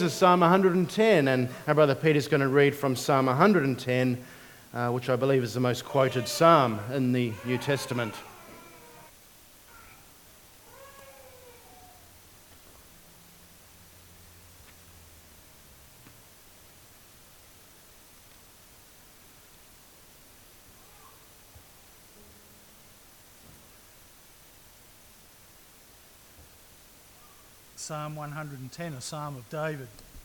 This is Psalm 110, and our brother Peter's going to read from Psalm 110, which I believe is the most quoted psalm in the New Testament. Psalm 110, a psalm of David.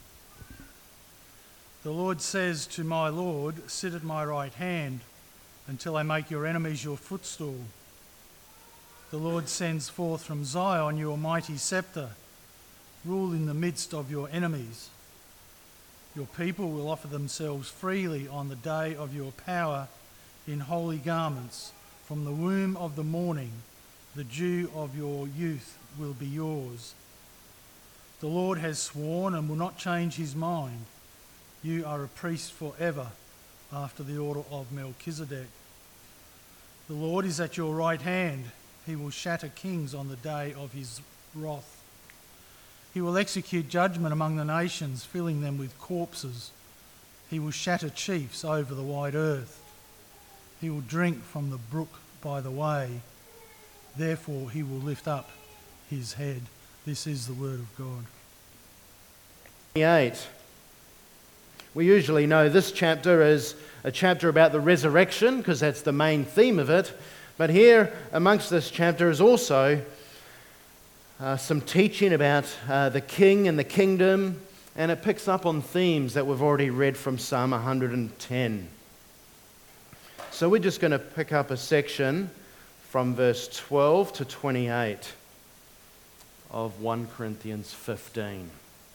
The Lord says to my Lord, sit at my right hand until I make your enemies your footstool. The Lord sends forth from Zion your mighty scepter. Rule in the midst of your enemies. Your people will offer themselves freely on the day of your power in holy garments. From the womb of the morning, the dew of your youth will be yours. The Lord has sworn and will not change his mind. You are a priest forever, after the order of Melchizedek. The Lord is at your right hand. He will shatter kings on the day of his wrath. He will execute judgment among the nations, filling them with corpses. He will shatter chiefs over the wide earth. He will drink from the brook by the way. Therefore he will lift up his head. This is the word of God. 28. We usually know this chapter as a chapter about the resurrection because that's the main theme of it. But here amongst this chapter is also some teaching about the king and the kingdom, and it picks up on themes that we've already read from Psalm 110. So we're just going to pick up a section from verse 12 to 28 of 1 Corinthians 15.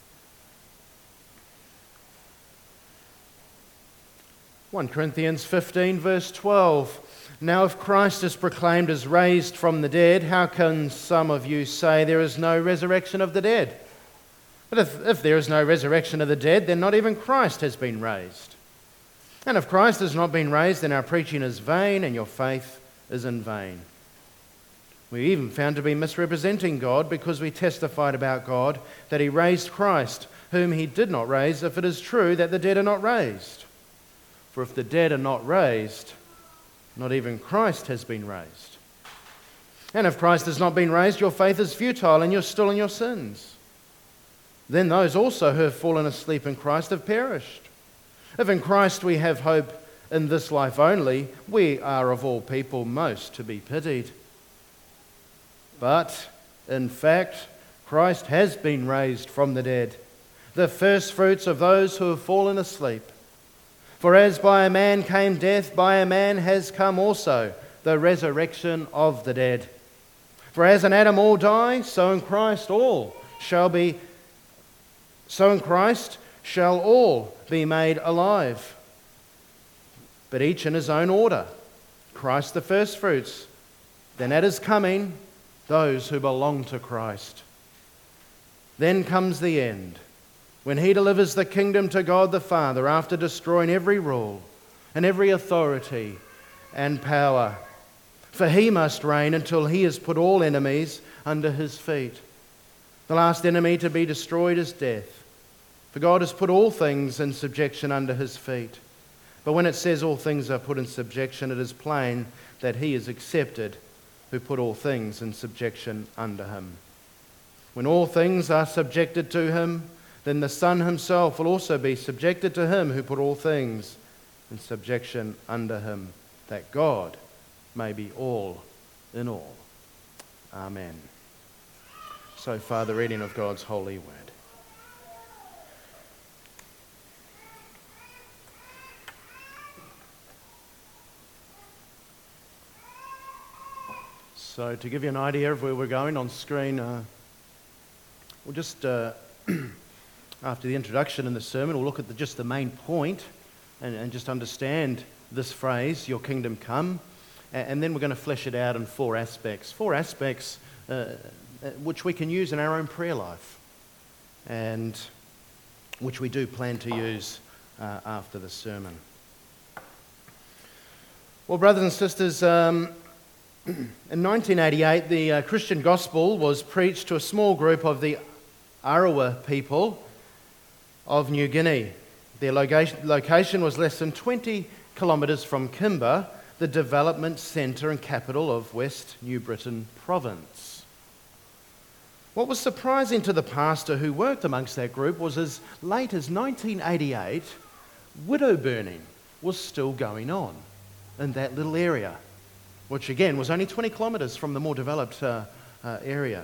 (1 Corinthians 15 verse 12). Now if Christ is proclaimed as raised from the dead, how can some of you say there is no resurrection of the dead? But if there is no resurrection of the dead, then not even Christ has been raised. And if Christ has not been raised, then our preaching is vain and your faith is in vain. We even found to be misrepresenting God because we testified about God that he raised Christ, whom he did not raise, if it is true that the dead are not raised. For if the dead are not raised, not even Christ has been raised. And if Christ has not been raised, your faith is futile and you're still in your sins. Then those also who have fallen asleep in Christ have perished. If in Christ we have hope in this life only, we are of all people most to be pitied. But, in fact, Christ has been raised from the dead, the firstfruits of those who have fallen asleep. For as by a man came death, by a man has come also the resurrection of the dead. For as in Adam all die, so in Christ all shall be made alive. But each in his own order. Christ the firstfruits, then at his coming, those who belong to Christ. Then comes the end, when he delivers the kingdom to God the Father after destroying every rule and every authority and power. For he must reign until he has put all enemies under his feet. The last enemy to be destroyed is death. For God has put all things in subjection under his feet. But when it says all things are put in subjection, it is plain that he is accepted who put all things in subjection under him. When all things are subjected to him, then the Son himself will also be subjected to him who put all things in subjection under him, that God may be all in all. Amen. So far, the reading of God's holy word. So to give you an idea of where we're going on screen, we'll just, after the introduction and the sermon, we'll look at just the main point and just understand this phrase, your kingdom come, and then we're going to flesh it out in four aspects which we can use in our own prayer life and which we do plan to use after the sermon. Well, brothers and sisters, in 1988, the Christian gospel was preached to a small group of the Arawa people of New Guinea. Their location was less than 20 kilometres from Kimba, the development centre and capital of West New Britain province. What was surprising to the pastor who worked amongst that group was as late as 1988, widow burning was still going on in that little area, which again was only 20 kilometres from the more developed area.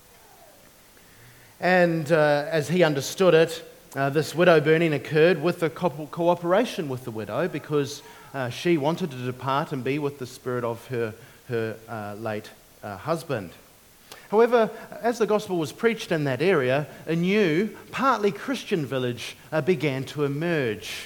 And as he understood it, this widow burning occurred with the cooperation with the widow because she wanted to depart and be with the spirit of her late husband. However, as the gospel was preached in that area, a new, partly Christian village began to emerge.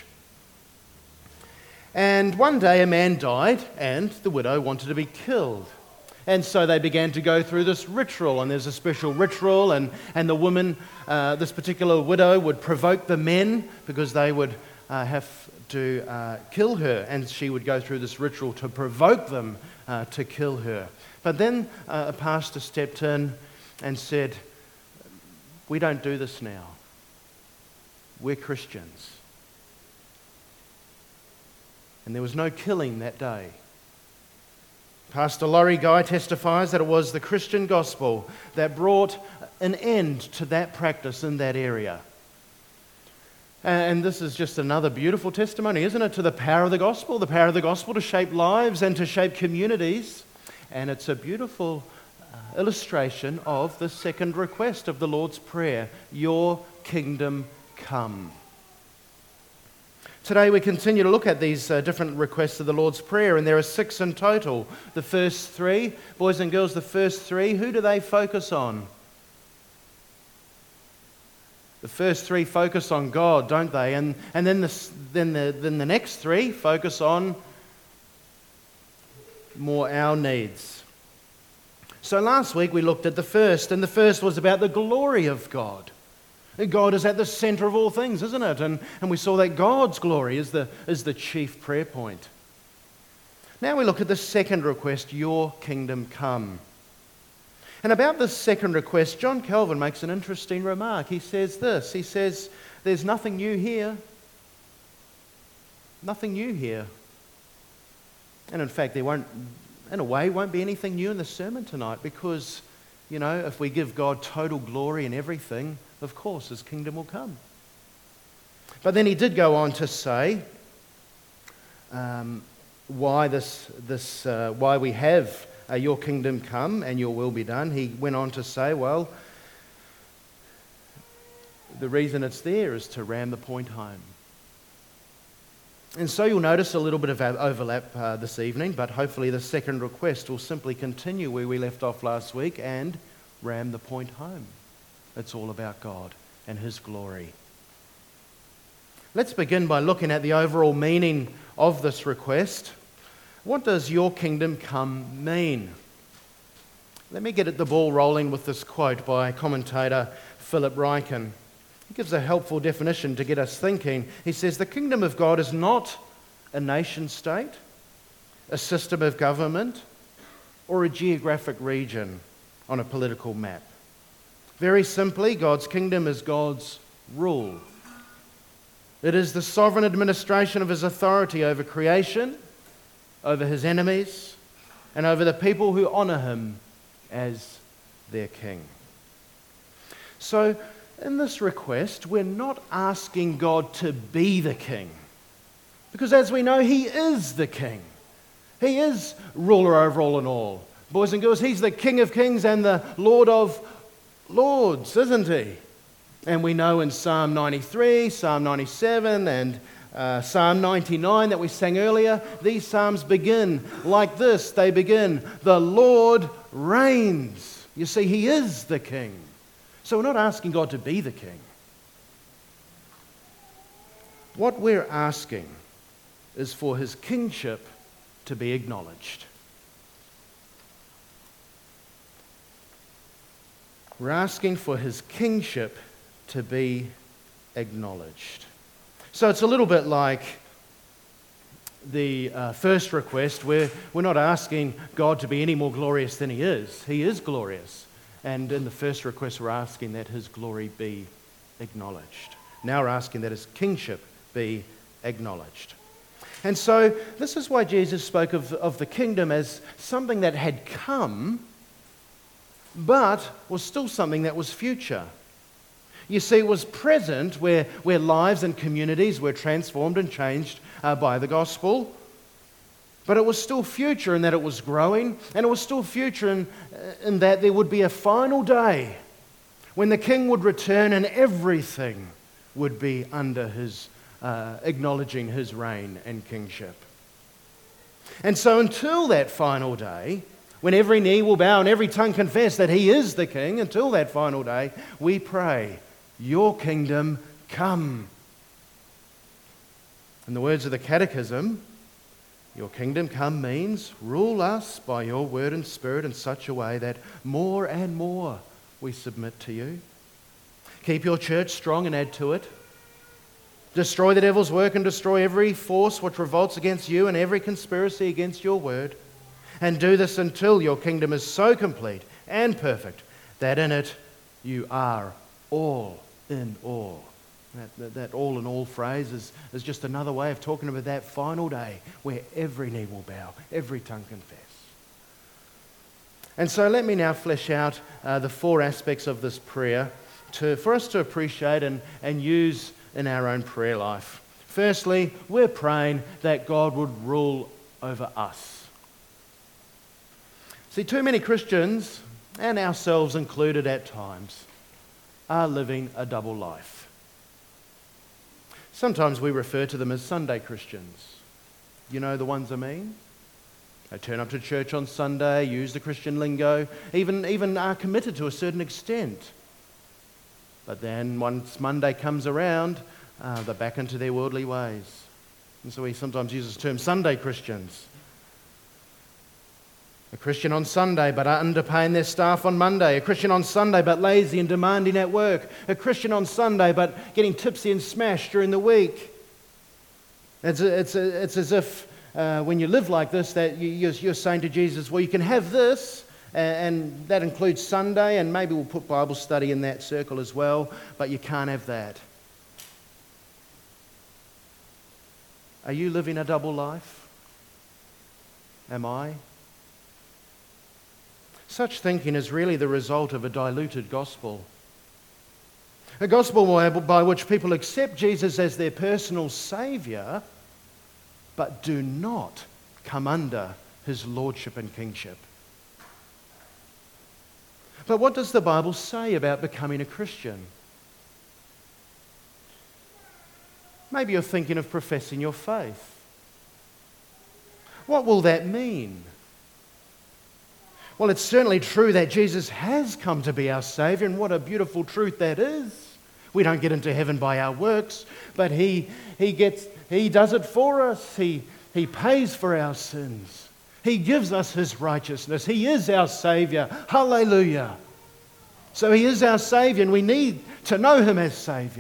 And one day a man died and the widow wanted to be killed. And so they began to go through this ritual, and there's a special ritual, and the woman, this particular widow, would provoke the men because they would have to kill her, and she would go through this ritual to provoke them to kill her. But then a pastor stepped in and said, "We don't do this now. We're Christians." And there was no killing that day. Pastor Laurie Guy testifies that it was the Christian gospel that brought an end to that practice in that area. And this is just another beautiful testimony, isn't it, to the power of the gospel to shape lives and to shape communities. And it's a beautiful illustration of the second request of the Lord's Prayer, "Your kingdom come." Today we continue to look at these different requests of the Lord's Prayer, and there are 6 in total. The first 3, boys and girls, the first 3, who do they focus on? The first 3 focus on God, don't they? And then the next 3 focus on more our needs. So last week we looked at the first, and the first was about the glory of God. God is at the centre of all things, isn't it? And we saw that God's glory is the chief prayer point. Now we look at the second request, "Your kingdom come." And about this second request, John Calvin makes an interesting remark. He says this, he says, "There's nothing new here. Nothing new here." And in fact, there won't be anything new in the sermon tonight because, if we give God total glory in everything, of course, His kingdom will come. But then he did go on to say why we have "Your kingdom come and Your will be done." He went on to say, well, the reason it's there is to ram the point home. And so you'll notice a little bit of overlap this evening, but hopefully the second request will simply continue where we left off last week and ram the point home. It's all about God and His glory. Let's begin by looking at the overall meaning of this request. What does "Your kingdom come" mean? Let me get the ball rolling with this quote by commentator Philip Ryken. He gives a helpful definition to get us thinking. He says, "The kingdom of God is not a nation state, a system of government, or a geographic region on a political map. Very simply, God's kingdom is God's rule. It is the sovereign administration of His authority over creation, over His enemies, and over the people who honour Him as their king." So, in this request, we're not asking God to be the king, because as we know, He is the king. He is ruler over all and all. Boys and girls, He's the King of kings and the Lord of lords, isn't He? And we know in Psalm 93, Psalm 97 and Psalm 99 that we sang earlier, these psalms begin like this. They begin, "The Lord reigns." You see, He is the king. So we're not asking God to be the king. What we're asking is for His kingship to be acknowledged. We're asking for His kingship to be acknowledged. So it's a little bit like the first request, where we're not asking God to be any more glorious than He is. He is glorious. And in the first request, we're asking that His glory be acknowledged. Now we're asking that his kingship be acknowledged. And so this is why Jesus spoke of the kingdom as something that had come, but was still something that was future. You see, it was present where lives and communities were transformed and changed by the gospel. But it was still future in that it was growing, and it was still future in that there would be a final day when the king would return and everything would be under his, acknowledging his reign and kingship. And so until that final day, when every knee will bow and every tongue confess that he is the king, until that final day, we pray, your kingdom come. In the words of the Catechism, your kingdom come means rule us by your word and spirit in such a way that more and more we submit to you. Keep your church strong and add to it. Destroy the devil's work and destroy every force which revolts against you and every conspiracy against your word. And do this until your kingdom is so complete and perfect that in it you are all in all. That all in all phrase is just another way of talking about that final day where every knee will bow, every tongue confess. And so let me now flesh out the four aspects of this prayer for us to appreciate and use in our own prayer life. Firstly, we're praying that God would rule over us. See, too many Christians, and ourselves included at times, are living a double life. Sometimes we refer to them as Sunday Christians. You know the ones I mean? They turn up to church on Sunday, use the Christian lingo, even are committed to a certain extent. But then once Monday comes around, they're back into their worldly ways. And so we sometimes use this term Sunday Christians. A Christian on Sunday but underpaying their staff on Monday. A Christian on Sunday but lazy and demanding at work. A Christian on Sunday but getting tipsy and smashed during the week. It's as if when you live like this that you're saying to Jesus, well, you can have this, and that includes Sunday, and maybe we'll put Bible study in that circle as well, but you can't have that. Are you living a double life? Am I? Such thinking is really the result of a diluted gospel. A gospel by which people accept Jesus as their personal saviour, but do not come under his lordship and kingship. But what does the Bible say about becoming a Christian? Maybe you're thinking of professing your faith. What will that mean? Well, it's certainly true that Jesus has come to be our Saviour, and what a beautiful truth that is. We don't get into heaven by our works, but He does it for us. He pays for our sins. He gives us His righteousness. He is our Saviour. Hallelujah. So He is our Saviour, and we need to know Him as Saviour.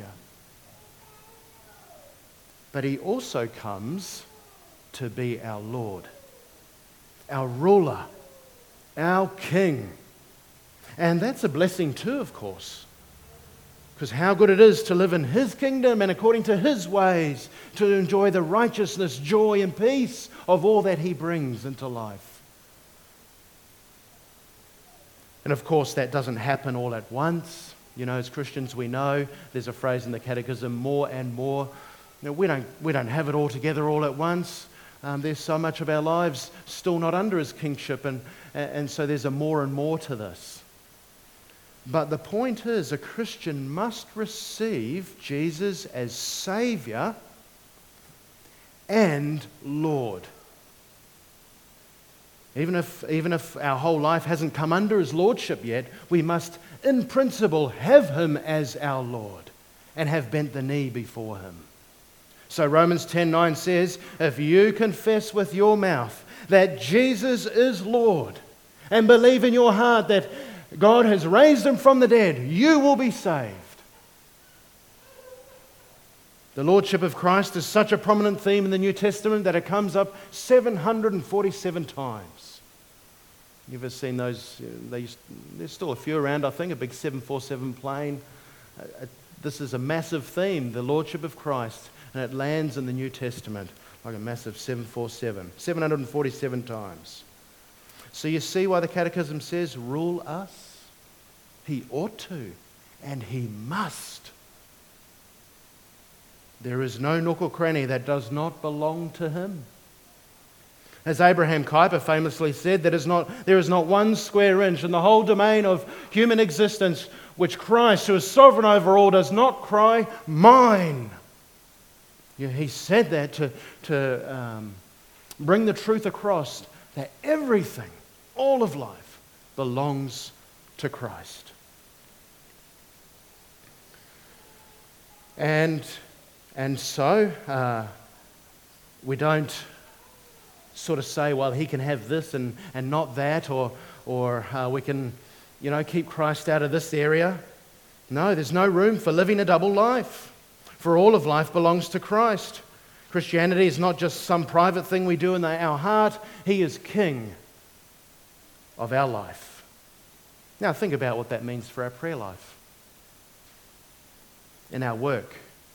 But He also comes to be our Lord, our ruler, our King. And that's a blessing too, of course. Because how good it is to live in His kingdom and according to His ways, to enjoy the righteousness, joy and peace of all that He brings into life. And of course that doesn't happen all at once. You know, as Christians we know, there's a phrase in the Catechism, more and more. You know, we don't have it all together all at once. There's so much of our lives still not under His kingship, and so there's a more and more to this. But the point is, a Christian must receive Jesus as Saviour and Lord. Even if our whole life hasn't come under His Lordship yet, we must, in principle, have Him as our Lord and have bent the knee before Him. So Romans 10:9 says, if you confess with your mouth that Jesus is Lord and believe in your heart that God has raised Him from the dead, you will be saved. The Lordship of Christ is such a prominent theme in the New Testament that it comes up 747 times. You've ever seen those? There's still a few around, I think, a big 747 plane. this is a massive theme, the Lordship of Christ, and it lands in the New Testament like a massive 747 times. So you see why the Catechism says, rule us? He ought to, and he must. There is no nook or cranny that does not belong to him. As Abraham Kuyper famously said, there is not one square inch in the whole domain of human existence which Christ, who is sovereign over all, does not cry, mine. Yeah, he said that to bring the truth across that everything, all of life, belongs to Christ. And so we don't sort of say, well, he can have this and not that, or we can, keep Christ out of this area. No, there's no room for living a double life. For all of life belongs to Christ. Christianity is not just some private thing we do in our heart. He is King of our life. Now think about what that means for our prayer life. In our work.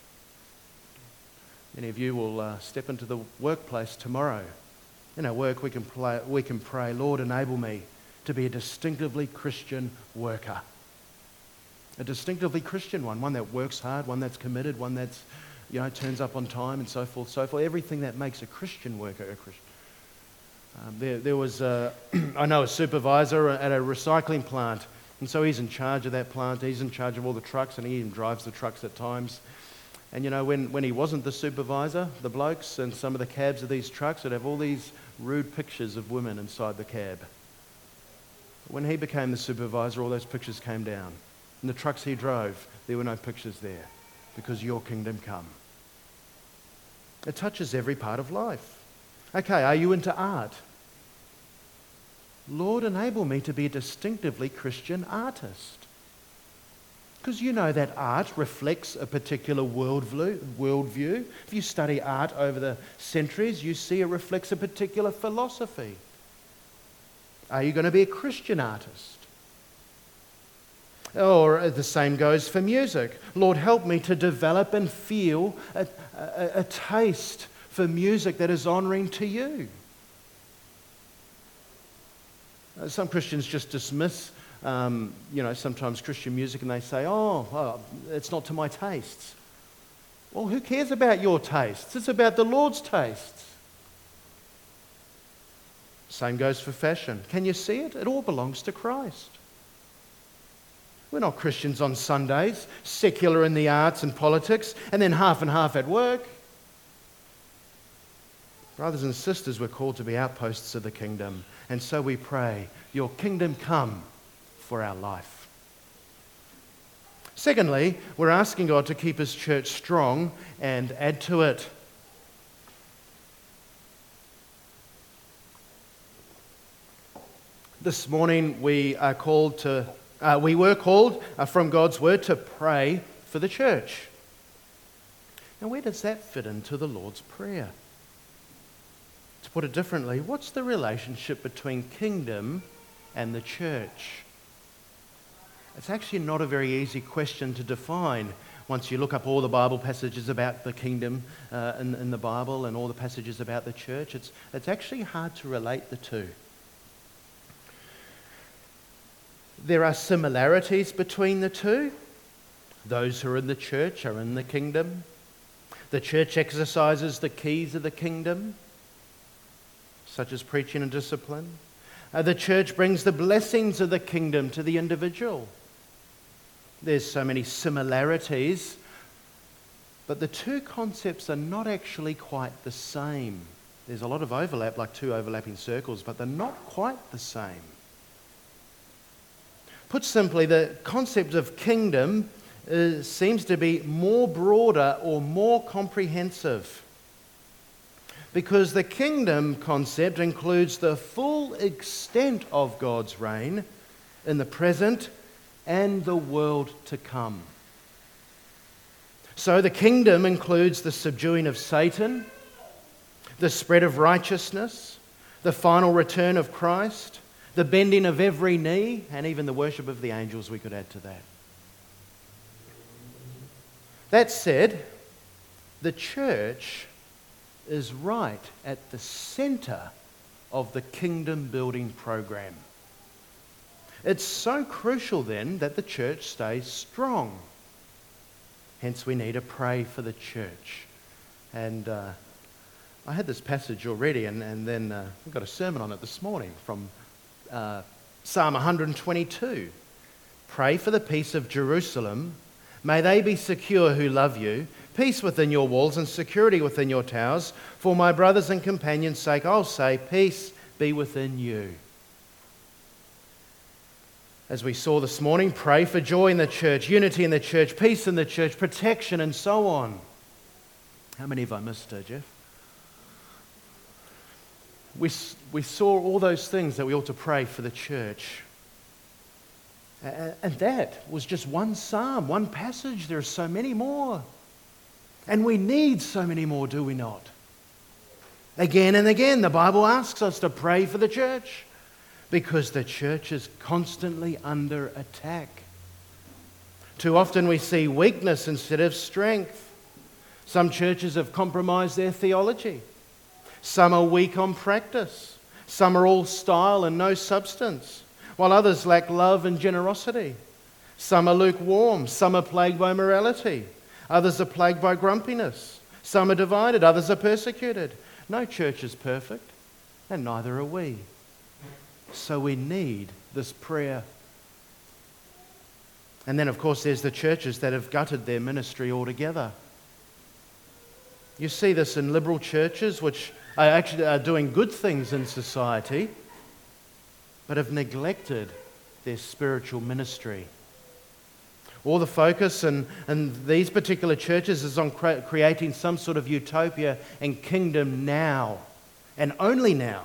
Many of you will step into the workplace tomorrow. In our work we can pray, Lord, enable me to be a distinctively Christian worker. A distinctively Christian one that works hard, one that's committed, one that's, turns up on time and so forth, so forth. Everything that makes a Christian worker a Christian. There was, I know, a supervisor at a recycling plant, and so he's in charge of that plant. He's in charge of all the trucks, and he even drives the trucks at times. And when he wasn't the supervisor, the blokes and some of the cabs of these trucks would have all these rude pictures of women inside the cab. When he became the supervisor, all those pictures came down. In the trucks he drove, there were no pictures there, because your kingdom come. It touches every part of life. Okay, are you into art? Lord, enable me to be a distinctively Christian artist. Because that art reflects a particular worldview. If you study art over the centuries, you see it reflects a particular philosophy. Are you going to be a Christian artist? Or the same goes for music. Lord, help me to develop and feel a taste for music that is honouring to you. Some Christians just dismiss, sometimes Christian music, and they say, oh, it's not to my tastes. Well, who cares about your tastes? It's about the Lord's tastes. Same goes for fashion. Can you see it? It all belongs to Christ. We're not Christians on Sundays, secular in the arts and politics, and then half and half at work. Brothers and sisters, we're called to be outposts of the kingdom. And so we pray, your kingdom come for our life. Secondly, we're asking God to keep his church strong and add to it. This morning we were called from God's word to pray for the church. Now, where does that fit into the Lord's Prayer? To put it differently, what's the relationship between kingdom and the church? It's actually not a very easy question to define once you look up all the Bible passages about the kingdom in the Bible and all the passages about the church. It's actually hard to relate the two. There are similarities between the two. Those who are in the church are in the kingdom. The church exercises the keys of the kingdom, such as preaching and discipline. The church brings the blessings of the kingdom to the individual. There's so many similarities, but the two concepts are not actually quite the same. There's a lot of overlap, like two overlapping circles, but they're not quite the same. Put simply, the concept of kingdom seems to be more broader or more comprehensive, because the kingdom concept includes the full extent of God's reign in the present and the world to come. So the kingdom includes the subduing of Satan, the spread of righteousness, the final return of Christ, the bending of every knee, and even the worship of the angels we could add to that. That said, the church is right at the centre of the kingdom building program. It's so crucial then that the church stays strong. Hence we need to pray for the church. And I had this passage already and then we got a sermon on it this morning from Psalm 122. Pray for the peace of Jerusalem. May they be secure who love you. Peace within your walls and security within your towers. For my brothers and companions' sake, I'll say, peace be within you. As we saw this morning, pray for joy in the church, unity in the church, peace in the church, protection and so on. How many have I missed, Jeff? We saw all those things that we ought to pray for the church. And that was just one psalm, one passage. There are so many more. And we need so many more, do we not? Again and again, the Bible asks us to pray for the church because the church is constantly under attack. Too often we see weakness instead of strength. Some churches have compromised their theology. Some are weak on practice. Some are all style and no substance, while others lack love and generosity. Some are lukewarm. Some are plagued by morality. Others are plagued by grumpiness. Some are divided. Others are persecuted. No church is perfect, and neither are we. So we need this prayer. And then, of course, there's the churches that have gutted their ministry altogether. You see this in liberal churches, which are actually doing good things in society, but have neglected their spiritual ministry. All the focus in these particular churches is on creating some sort of utopia and kingdom now, and only now.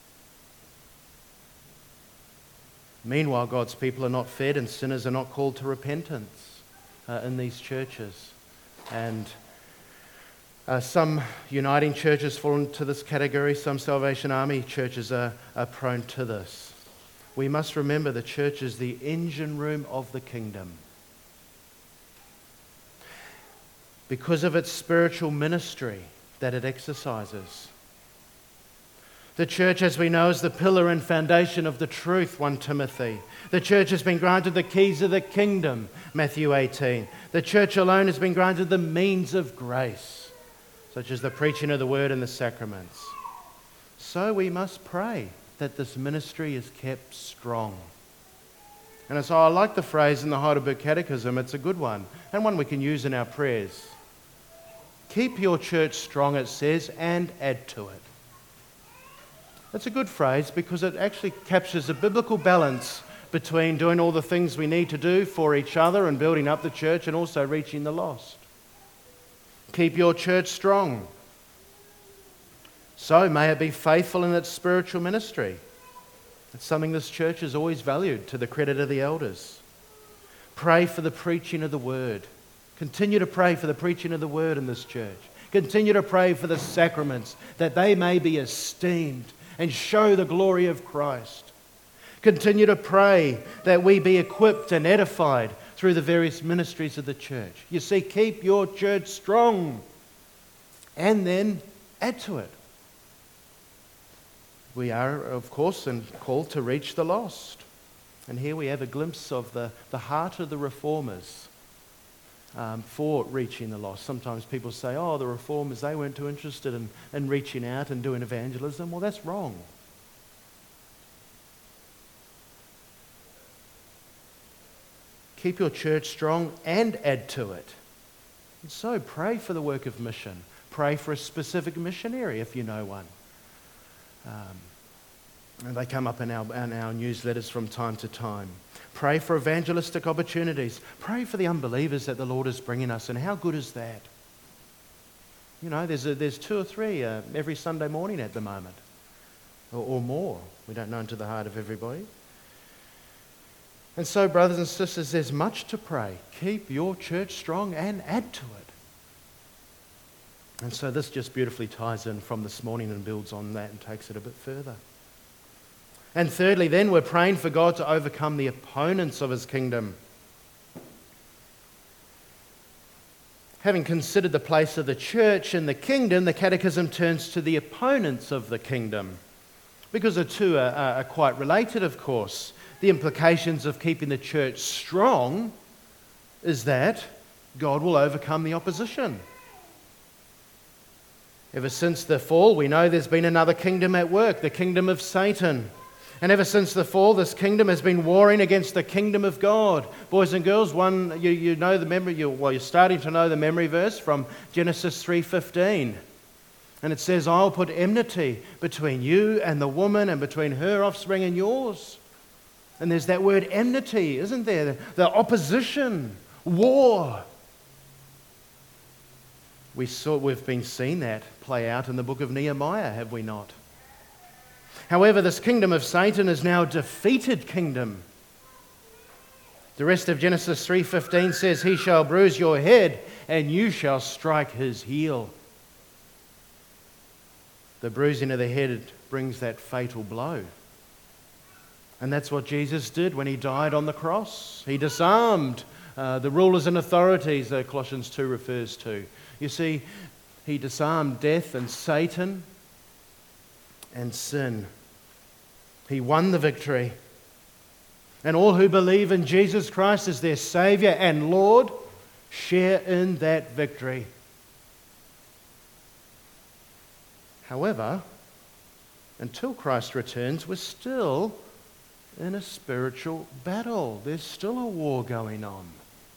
Meanwhile, God's people are not fed and sinners are not called to repentance in these churches. And some uniting churches fall into this category. Some Salvation Army churches are prone to this. We must remember the church is the engine room of the kingdom. Because of its spiritual ministry that it exercises. The church, as we know, is the pillar and foundation of the truth, 1 Timothy. The church has been granted the keys of the kingdom, Matthew 18. The church alone has been granted the means of grace, such as the preaching of the word and the sacraments. So we must pray that this ministry is kept strong. And so I like the phrase in the Heidelberg Catechism. It's a good one, and one we can use in our prayers. Keep your church strong, it says, and add to it. That's a good phrase because it actually captures a biblical balance between doing all the things we need to do for each other and building up the church and also reaching the lost. Keep your church strong. So may it be faithful in its spiritual ministry. It's something this church has always valued, to the credit of the elders. Pray for the preaching of the word. Continue to pray for the preaching of the word in this church. Continue to pray for the sacraments, that they may be esteemed and show the glory of Christ. Continue to pray that we be equipped and edified through the various ministries of the church. You see, keep your church strong and then add to it. We are, of course, called to reach the lost. And here we have a glimpse of the heart of the reformers for reaching the lost. Sometimes people say, oh, the reformers, they weren't too interested in reaching out and doing evangelism. Well, that's wrong. Keep your church strong and add to it. And so pray for the work of mission. Pray for a specific missionary if you know one. And they come up in our newsletters from time to time. Pray for evangelistic opportunities. Pray for the unbelievers that the Lord is bringing us. And how good is that? You know, there's 2 or 3 every Sunday morning at the moment. Or more. We don't know into the heart of everybody. And so, brothers and sisters, there's much to pray. Keep your church strong and add to it. And so this just beautifully ties in from this morning and builds on that and takes it a bit further. And thirdly, then, we're praying for God to overcome the opponents of his kingdom. having considered the place of the church in the kingdom, the Catechism turns to the opponents of the kingdom, because the two are quite related, of course. The implications of keeping the church strong is that God will overcome the opposition. Ever since the fall, we know there's been another kingdom at work, the kingdom of Satan. And ever since the fall, this kingdom has been warring against the kingdom of God. Boys and girls, you know the memory. You're starting to know the memory verse from Genesis 3:15, and it says, "I'll put enmity between you and the woman, and between her offspring and yours." And there's that word enmity, isn't there? The opposition, war. We've been seeing that play out in the book of Nehemiah, have we not? However, this kingdom of Satan is now a defeated kingdom. The rest of Genesis 3:15 says, "He shall bruise your head, and you shall strike his heel." The bruising of the head brings that fatal blow. And that's what Jesus did when he died on the cross. He disarmed the rulers and authorities that Colossians 2 refers to. You see, he disarmed death and Satan and sin. He won the victory. And all who believe in Jesus Christ as their Saviour and Lord share in that victory. However, until Christ returns, we're still in a spiritual battle. There's still a war going on.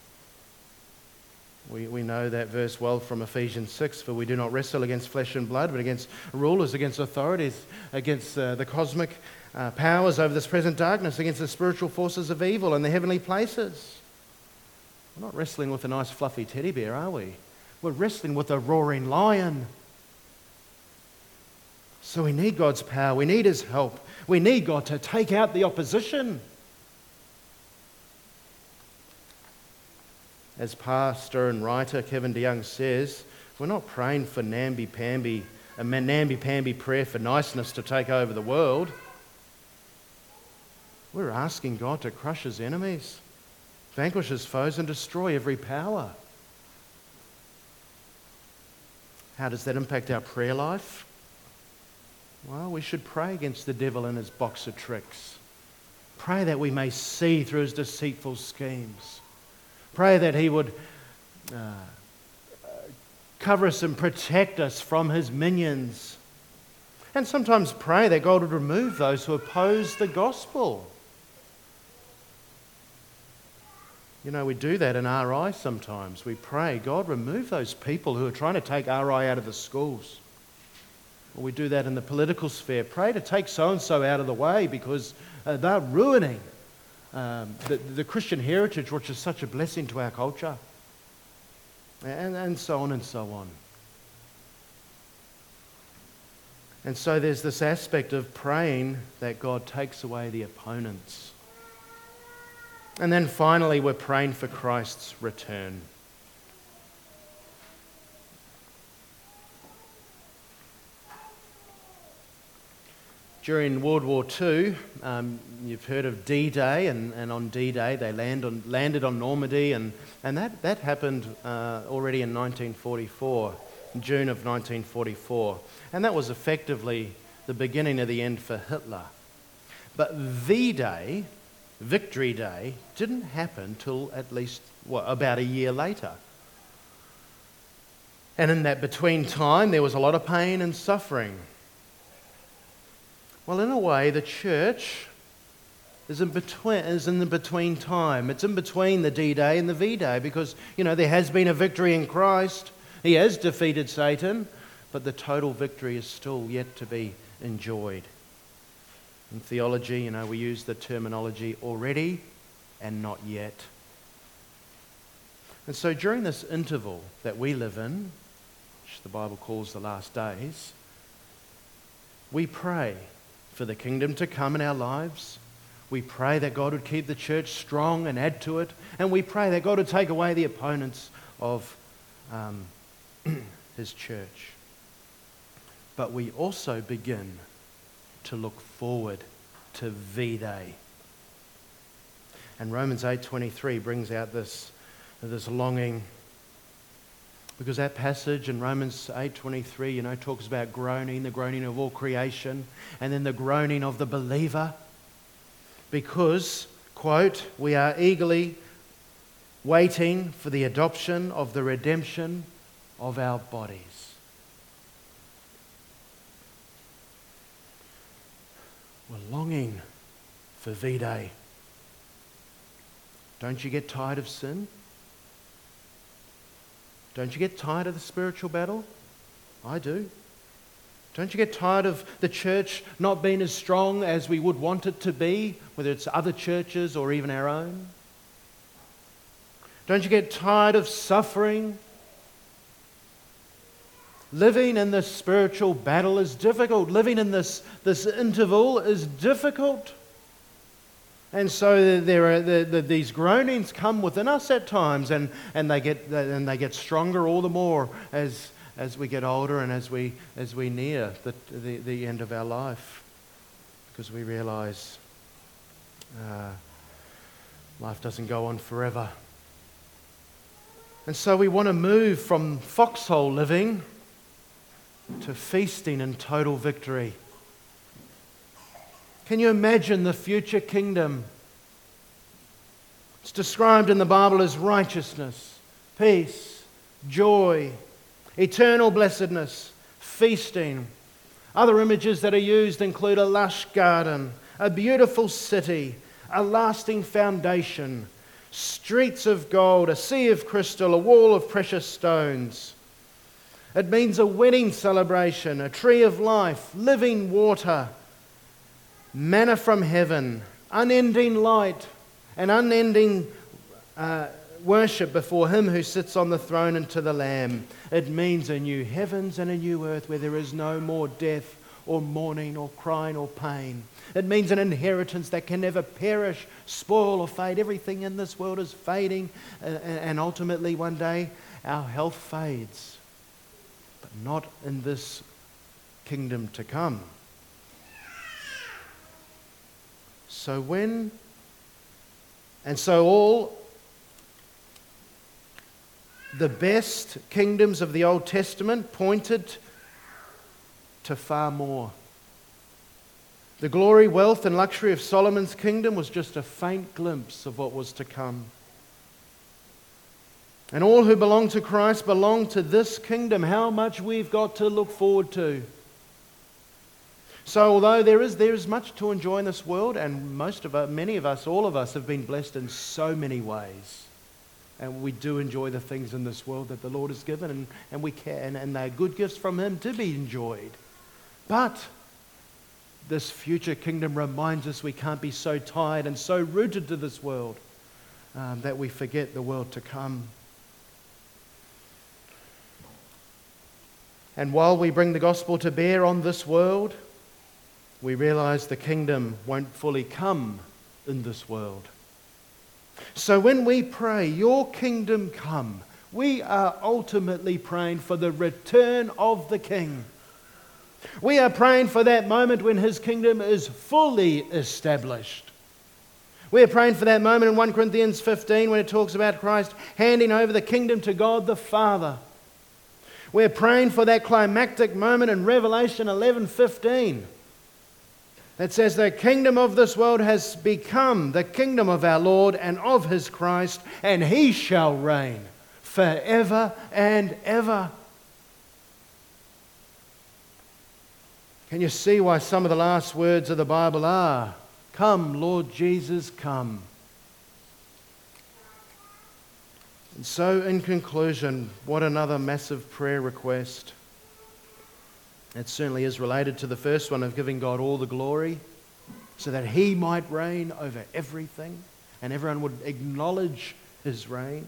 We know that verse well from Ephesians 6, "For we do not wrestle against flesh and blood, but against rulers, against authorities, against the cosmic powers over this present darkness, against the spiritual forces of evil in the heavenly places." We're not wrestling with a nice fluffy teddy bear, are we? We're wrestling with a roaring lion. So we need God's power. We need His help. We need God to take out the opposition. As pastor and writer Kevin DeYoung says, we're not praying for namby-pamby prayer for niceness to take over the world. We're asking God to crush His enemies, vanquish His foes, and destroy every power. How does that impact our prayer life? Well, we should pray against the devil and his box of tricks. Pray that we may see through his deceitful schemes. Pray that he would cover us and protect us from his minions. And sometimes pray that God would remove those who oppose the gospel. You know, we do that in RI sometimes. We pray, God, remove those people who are trying to take RI out of the schools. Or we do that in the political sphere. Pray to take so-and-so out of the way because they're ruining the Christian heritage, which is such a blessing to our culture. And so on and so on. And so there's this aspect of praying that God takes away the opponents. And then finally, we're praying for Christ's return. During World War II, you've heard of D-Day, and on D-Day they landed on Normandy, and that happened already in 1944, June of 1944. And that was effectively the beginning of the end for Hitler. But V-Day, Victory Day, didn't happen till at least, about a year later. And in that between time, there was a lot of pain and suffering. Well, in a way, the church is in the between time. It's in between the D-Day and the V-Day because, there has been a victory in Christ. He has defeated Satan, but the total victory is still yet to be enjoyed. In theology, we use the terminology already and not yet. And so during this interval that we live in, which the Bible calls the last days, we pray for the kingdom to come in our lives. We pray that God would keep the church strong and add to it. And we pray that God would take away the opponents of His church. But we also begin to look forward to V-Day. And Romans 8:23 brings out this longing. Because that passage in Romans 8:23, talks about groaning, the groaning of all creation, and then the groaning of the believer. Because, quote, we are eagerly waiting for the adoption of the redemption of our bodies. We're longing for V-Day. Don't you get tired of sin? Don't you get tired of the spiritual battle? I do. Don't you get tired of the church not being as strong as we would want it to be, whether it's other churches or even our own? Don't you get tired of suffering? Living in this spiritual battle is difficult. Living in this interval is difficult. And so these groanings come within us at times, and they get stronger all the more as we get older and as we near the end of our life, because we realise life doesn't go on forever. And so we want to move from foxhole living to feasting and total victory. Can you imagine the future kingdom? It's described in the Bible as righteousness, peace, joy, eternal blessedness, feasting. Other images that are used include a lush garden, a beautiful city, a lasting foundation, streets of gold, a sea of crystal, a wall of precious stones. It means a wedding celebration, a tree of life, living water, manna from heaven, unending light, and unending worship before Him who sits on the throne and to the Lamb. It means a new heavens and a new earth where there is no more death or mourning or crying or pain. It means an inheritance that can never perish, spoil or fade. Everything in this world is fading, and ultimately one day our health fades, but not in this kingdom to come. So all the best kingdoms of the Old Testament pointed to far more. The glory, wealth, and luxury of Solomon's kingdom was just a faint glimpse of what was to come. And all who belong to Christ belong to this kingdom. How much we've got to look forward to. So although there is much to enjoy in this world, and many of us, all of us have been blessed in so many ways. And we do enjoy the things in this world that the Lord has given, and we can, and they're good gifts from Him to be enjoyed. But this future kingdom reminds us we can't be so tied and so rooted to this world that we forget the world to come. And while we bring the gospel to bear on this world, we realize the kingdom won't fully come in this world. So when we pray, your kingdom come, we are ultimately praying for the return of the King. We are praying for that moment when His kingdom is fully established. We are praying for that moment in 1 Corinthians 15 when it talks about Christ handing over the kingdom to God the Father. We're praying for that climactic moment in Revelation 11:15 that says the kingdom of this world has become the kingdom of our Lord and of His Christ, and He shall reign forever and ever. Can you see why some of the last words of the Bible are, "Come, Lord Jesus, come"? And so, in conclusion, what another massive prayer request. It certainly is related to the first one of giving God all the glory so that He might reign over everything and everyone would acknowledge His reign.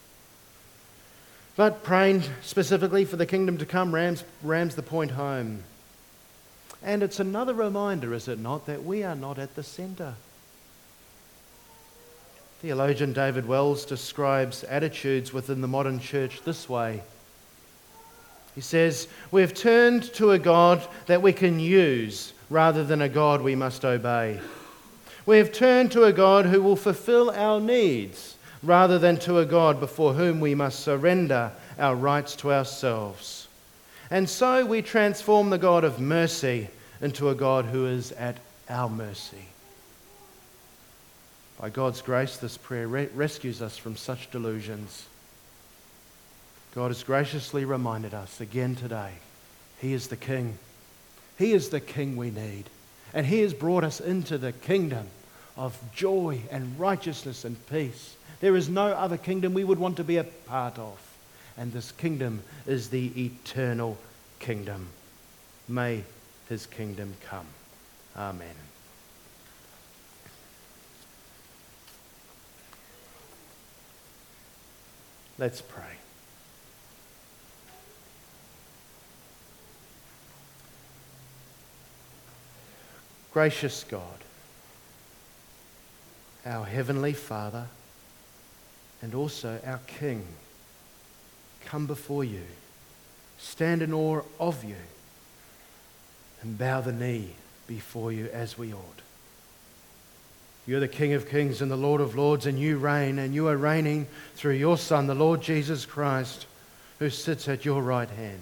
But praying specifically for the kingdom to come rams the point home. And it's another reminder, is it not, that we are not at the centre. Theologian David Wells describes attitudes within the modern church this way. He says, "We've turned to a God that we can use rather than a God we must obey. We've turned to a God who will fulfill our needs rather than to a God before whom we must surrender our rights to ourselves. And so we transform the God of mercy into a God who is at our mercy. By God's grace, this prayer rescues us from such delusions. God has graciously reminded us again today, He is the King. He is the King we need. And He has brought us into the kingdom of joy and righteousness and peace. There is no other kingdom we would want to be a part of. And this kingdom is the eternal kingdom. May His kingdom come. Amen. Let's pray. Gracious God, our Heavenly Father, and also our King, come before you, stand in awe of you, and bow the knee before you as we ought. You're the King of Kings and the Lord of Lords, and you reign, and you are reigning through your Son, the Lord Jesus Christ, who sits at your right hand.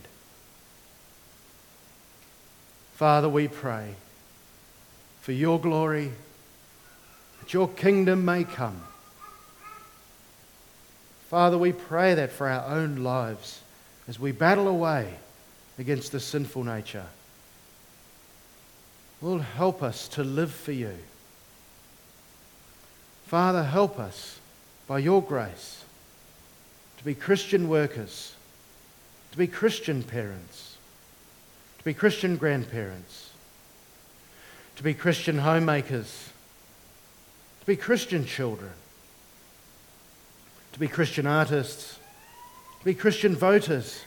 Father, we pray for your glory, that your kingdom may come. Father, we pray that for our own lives, as we battle away against the sinful nature, Lord, help us to live for you. Father, help us, by your grace, to be Christian workers, to be Christian parents, to be Christian grandparents, to be Christian homemakers, to be Christian children, to be Christian artists, to be Christian voters,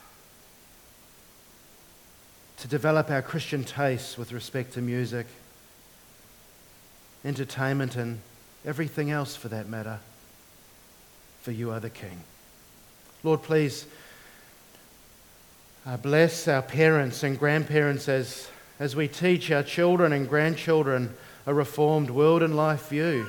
to develop our Christian tastes with respect to music, entertainment, and everything else for that matter, for you are the King. Lord, please bless our parents and grandparents as we teach our children and grandchildren a reformed world and life view.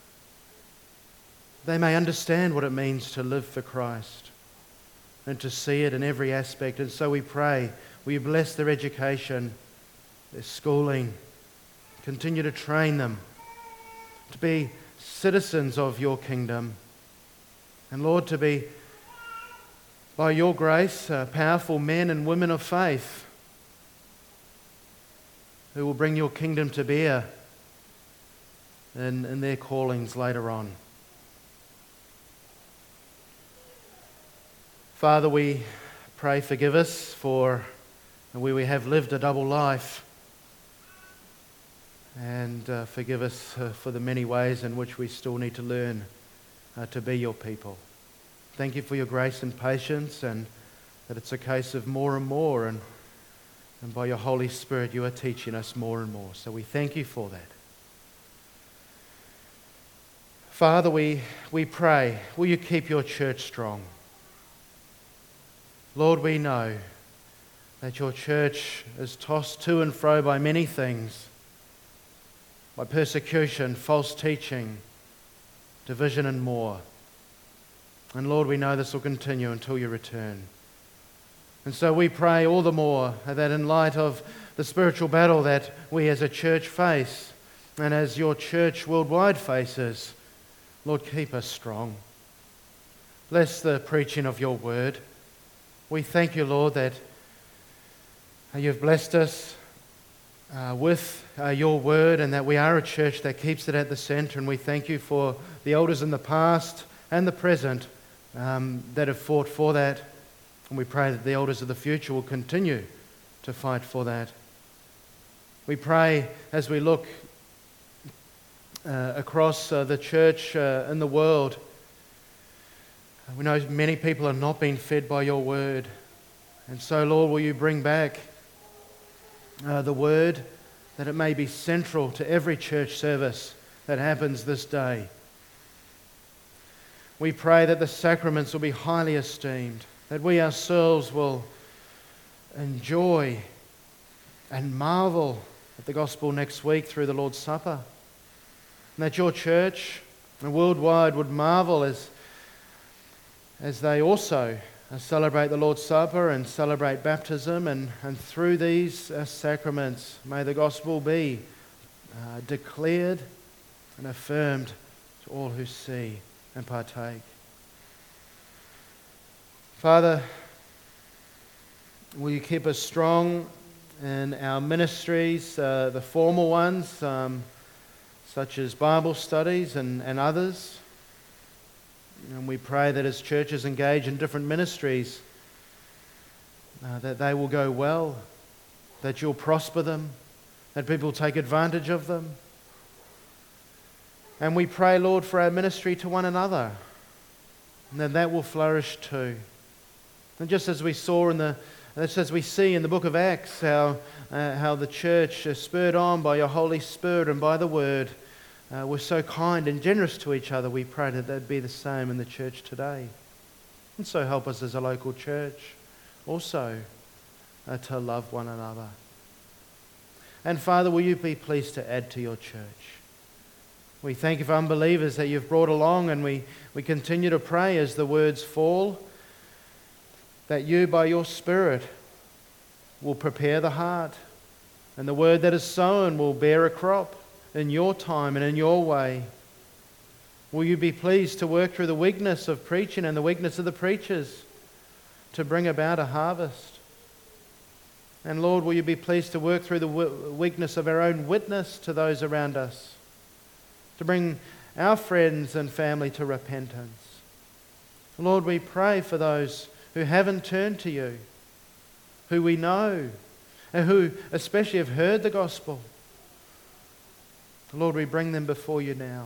They may understand what it means to live for Christ and to see it in every aspect. And so we pray, will you bless their education, their schooling, continue to train them to be citizens of your kingdom. And Lord, to be, by your grace, powerful men and women of faith who will bring your kingdom to bear in their callings later on. Father, we pray, forgive us for where we have lived a double life, and forgive us for the many ways in which we still need to learn to be your people. Thank you for your grace and patience, and that it's a case of more and more, and by your Holy Spirit you are teaching us more and more. So we thank you for that. Father, we pray, will you keep your church strong? Lord, we know that your church is tossed to and fro by many things, by persecution, false teaching, division and more. And Lord, we know this will continue until you return. And so we pray all the more that in light of the spiritual battle that we as a church face, and as your church worldwide faces, Lord, keep us strong. Bless the preaching of your word. We thank you, Lord, that you've blessed us with your word, and that we are a church that keeps it at the centre. And we thank you for the elders in the past and the present that have fought for that. And we pray that the elders of the future will continue to fight for that. We pray as we look across the church in the world, we know many people are not being fed by your word. And so, Lord, will you bring back the word, that it may be central to every church service that happens this day. We pray that the sacraments will be highly esteemed, that we ourselves will enjoy and marvel at the gospel next week through the Lord's Supper, and that your church worldwide would marvel as they also celebrate the Lord's Supper and celebrate baptism, and through these sacraments may the gospel be declared and affirmed to all who see and partake. Father, will you keep us strong in our ministries, the formal ones, such as Bible studies and others. And we pray that as churches engage in different ministries, that they will go well, that you'll prosper them, that people take advantage of them. And we pray, Lord, for our ministry to one another, and that will flourish too. And just as we see in the book of Acts, how the church, spurred on by your Holy Spirit and by the Word, we're so kind and generous to each other, we pray that that'd be the same in the church today. And so help us as a local church also to love one another. And Father, will you be pleased to add to your church? We thank you for unbelievers that you've brought along, and we continue to pray as the words fall, that you by your Spirit will prepare the heart, and the word that is sown will bear a crop in your time and in your way. Will you be pleased to work through the weakness of preaching and the weakness of the preachers to bring about a harvest? And Lord, will you be pleased to work through the weakness of our own witness to those around us, to bring our friends and family to repentance? Lord, we pray for those who haven't turned to you, who we know, and who especially have heard the gospel. Lord, we bring them before you now.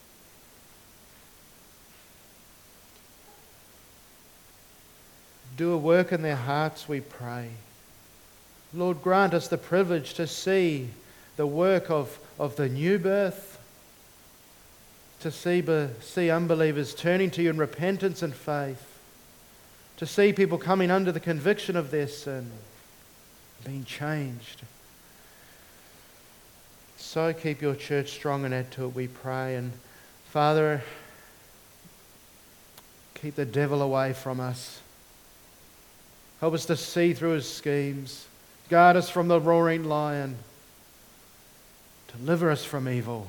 Do a work in their hearts, we pray. Lord, grant us the privilege to see the work of the new birth, to see unbelievers turning to you in repentance and faith, to see people coming under the conviction of their sin, being changed. So keep your church strong and add to it, we pray. And Father, keep the devil away from us. Help us to see through his schemes. Guard us from the roaring lion. Deliver us from evil.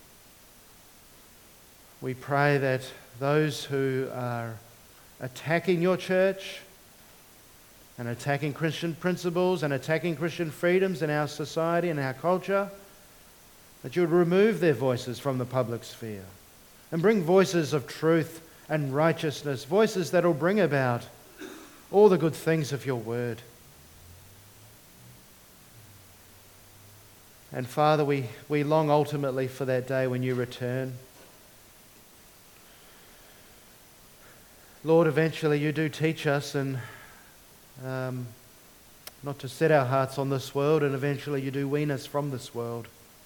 We pray that those who are attacking your church and attacking Christian principles and attacking Christian freedoms in our society and our culture, that you would remove their voices from the public sphere and bring voices of truth and righteousness, voices that will bring about all the good things of your word. And Father, we long ultimately for that day when you return. Lord, eventually you do teach us and not to set our hearts on this world, and eventually you do wean us from this world,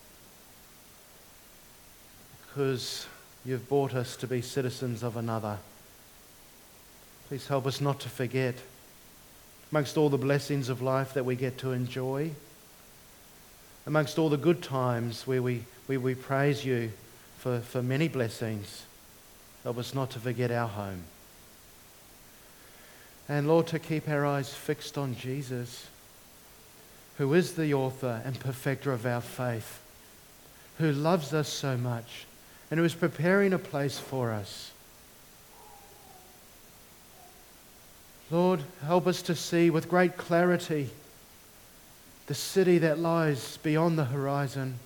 because you've brought us to be citizens of another. Please help us not to forget, amongst all the blessings of life that we get to enjoy, amongst all the good times where we praise you for many blessings, help us not to forget our home. And Lord, to keep our eyes fixed on Jesus, who is the author and perfecter of our faith, who loves us so much and who is preparing a place for us. Lord, help us to see with great clarity the city that lies beyond the horizon,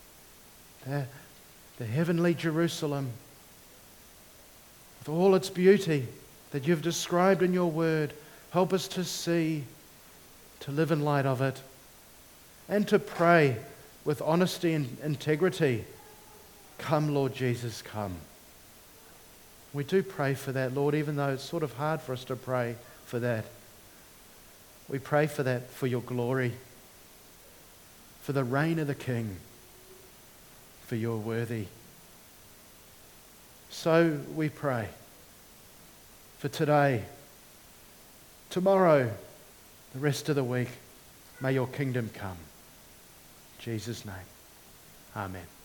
the heavenly Jerusalem, with all its beauty that you've described in your word. Help us to see, to live in light of it, and to pray with honesty and integrity. Come, Lord Jesus, come. We do pray for that, Lord, even though it's sort of hard for us to pray for that. We pray for that, for your glory, for the reign of the King, for you're worthy. So we pray for today, tomorrow, the rest of the week. May your kingdom come. In Jesus' name, amen.